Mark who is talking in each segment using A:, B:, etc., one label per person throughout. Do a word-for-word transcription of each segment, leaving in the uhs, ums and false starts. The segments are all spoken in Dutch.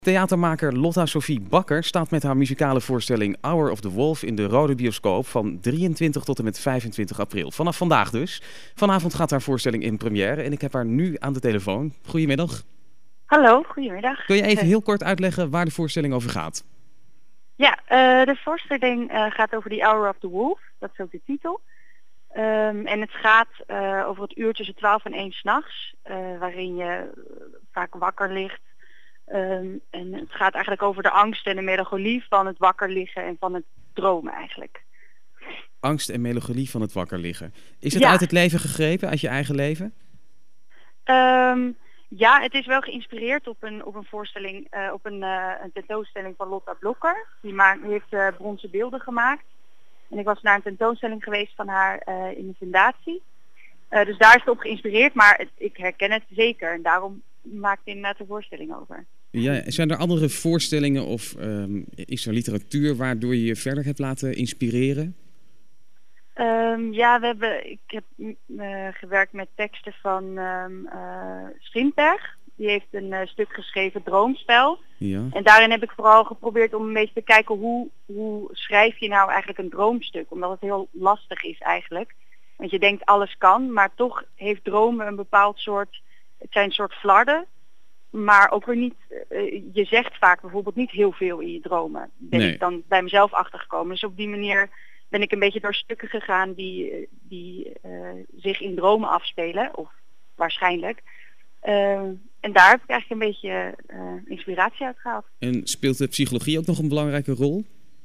A: Theatermaker Lotta Sophie Bakker staat met haar muzikale voorstelling Hour of the Wolf in de Rode Bioscoop van drieëntwintig tot en met vijfentwintig april. Vanaf vandaag dus. Vanavond gaat haar voorstelling in première en ik heb haar nu aan de telefoon. Goedemiddag.
B: Hallo, goedemiddag.
A: Kun je even heel kort uitleggen waar de voorstelling over gaat?
B: Ja, uh, de voorstelling uh, gaat over die Hour of the Wolf. Dat is ook de titel. Um, en het gaat uh, over het uur tussen twaalf en één 's nachts, uh, waarin je vaak wakker ligt. Um, en het gaat eigenlijk over de angst en de melancholie van het wakker liggen en van het dromen eigenlijk.
A: Angst en melancholie van het wakker liggen. Is het
B: ja.
A: uit het leven gegrepen, uit je eigen leven?
B: Um, ja, het is wel geïnspireerd op een, op een voorstelling, uh, op een, uh, een tentoonstelling van Lotta Blokker. Die, maakt, die heeft uh, bronzen beelden gemaakt. En ik was naar een tentoonstelling geweest van haar uh, in de fundatie. Uh, dus daar is het op geïnspireerd, maar het, ik herken het zeker. En daarom maak ik inderdaad de voorstelling over.
A: Ja, zijn er andere voorstellingen of um, is er literatuur waardoor je je verder hebt laten inspireren?
B: Um, ja, we hebben, ik heb uh, gewerkt met teksten van um, uh, Strindberg. Die heeft een uh, stuk geschreven, Droomspel.
A: Ja.
B: En daarin heb ik vooral geprobeerd om een beetje te kijken hoe, hoe schrijf je nou eigenlijk een droomstuk. Omdat het heel lastig is eigenlijk. Want je denkt alles kan, maar toch heeft dromen een bepaald soort, het zijn een soort flarden. Maar ook weer niet, uh, je zegt vaak bijvoorbeeld niet heel veel in je dromen. Ben
A: nee.
B: ik dan bij mezelf achtergekomen. Dus op die manier ben ik een beetje door stukken gegaan die, die uh, zich in dromen afspelen. Of waarschijnlijk. Uh, en daar heb ik eigenlijk een beetje uh, inspiratie uit gehaald.
A: En speelt de psychologie ook nog een belangrijke rol?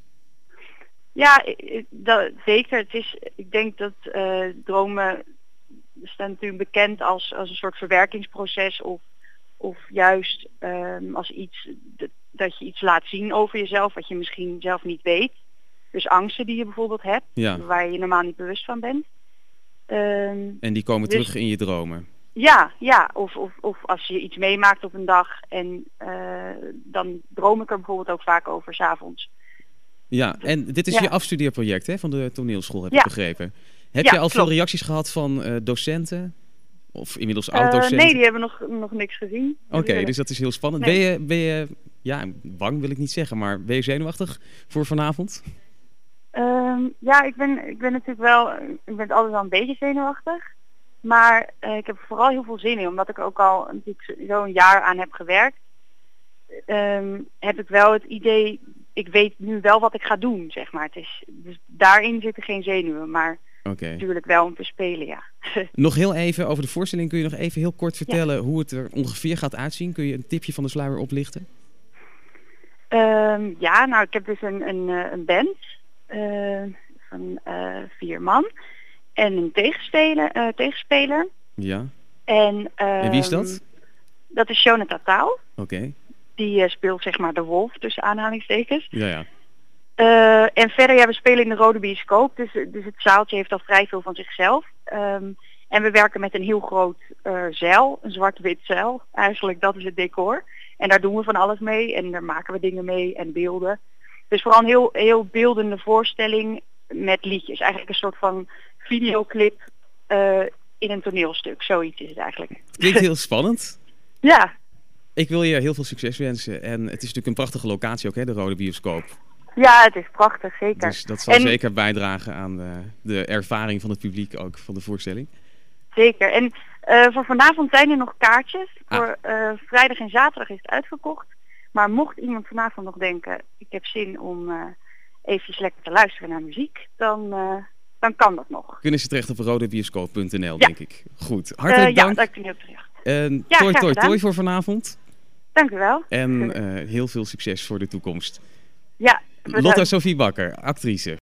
B: Ja, dat, zeker. Het is, ik denk dat uh, dromen staan natuurlijk bekend als, als een soort verwerkingsproces of Of juist um, als iets d- dat je iets laat zien over jezelf wat je misschien zelf niet weet. Dus angsten die je bijvoorbeeld hebt,
A: Ja.
B: waar je normaal niet bewust van bent. Um,
A: En die komen
B: dus,
A: terug in je dromen?
B: Ja, ja. Of, of, of als je iets meemaakt op een dag en uh, dan droom ik er bijvoorbeeld ook vaak over 's avonds.
A: Ja, en dit is
B: ja.
A: je afstudeerproject hè, van de toneelschool, heb
B: ja.
A: ik begrepen. Heb
B: ja,
A: je al
B: klopt.
A: veel reacties gehad van uh, docenten? Of inmiddels
B: Uh,
A: oud-docenten?
B: nee, die hebben nog, nog niks gezien.
A: Oké, okay, dus dat is heel spannend.
B: Nee.
A: Ben je, ben je, ja, bang wil ik niet zeggen, maar ben je zenuwachtig voor vanavond?
B: Um, ja, ik ben, ik ben natuurlijk wel, ik ben altijd wel een beetje zenuwachtig. Maar uh, ik heb er vooral heel veel zin in, omdat ik ook al natuurlijk zo'n jaar aan heb gewerkt. Um, heb ik wel het idee, ik weet nu wel wat ik ga doen, zeg maar. Het is, dus daarin zitten geen zenuwen, maar
A: okay.
B: natuurlijk wel om te spelen, ja.
A: Nog heel even over de voorstelling. Kun je nog even heel kort vertellen ja. hoe het er ongeveer gaat uitzien? Kun je een tipje van de sluier oplichten?
B: Um, ja, nou ik heb dus een, een, een band uh, van uh, vier man en een tegenspeler. Uh, tegenspeler.
A: Ja.
B: En, um,
A: en wie is dat?
B: Dat is Jonathan Taal.
A: Oké. Okay.
B: Die uh, speelt zeg maar de wolf tussen aanhalingstekens.
A: Ja, ja.
B: Uh, en verder, ja, we spelen in de Rode Bioscoop, dus, dus het zaaltje heeft al vrij veel van zichzelf. Um, en we werken met een heel groot uh, zeil, een zwart-wit zeil. Eigenlijk, dat is het decor. En daar doen we van alles mee en daar maken we dingen mee en beelden. Dus vooral een heel, heel beeldende voorstelling met liedjes. Eigenlijk een soort van videoclip uh, in een toneelstuk. Zoiets is het eigenlijk.
A: Klinkt heel spannend.
B: Ja.
A: Ik wil je heel veel succes wensen. En het is natuurlijk een prachtige locatie ook, hè, de Rode Bioscoop.
B: Ja, het is prachtig, zeker.
A: Dus dat zal
B: en,
A: zeker bijdragen aan de, de ervaring van het publiek ook, van de voorstelling.
B: Zeker. En uh, voor vanavond zijn er nog kaartjes.
A: Ah.
B: Voor uh, vrijdag en zaterdag is het uitverkocht. Maar mocht iemand vanavond nog denken, ik heb zin om uh, eventjes lekker te luisteren naar muziek, dan, uh, dan kan dat nog.
A: Kunnen ze terecht op rodebioscoop punt n l,
B: ja.
A: denk ik. Goed, hartelijk
B: uh,
A: dank.
B: Ja, daar kun je op terecht.
A: En
B: ja,
A: toi, toi, toi voor vanavond.
B: Dank u wel.
A: En uh, heel veel succes voor de toekomst.
B: Ja.
A: Lotta Sophie Bakker, actrice.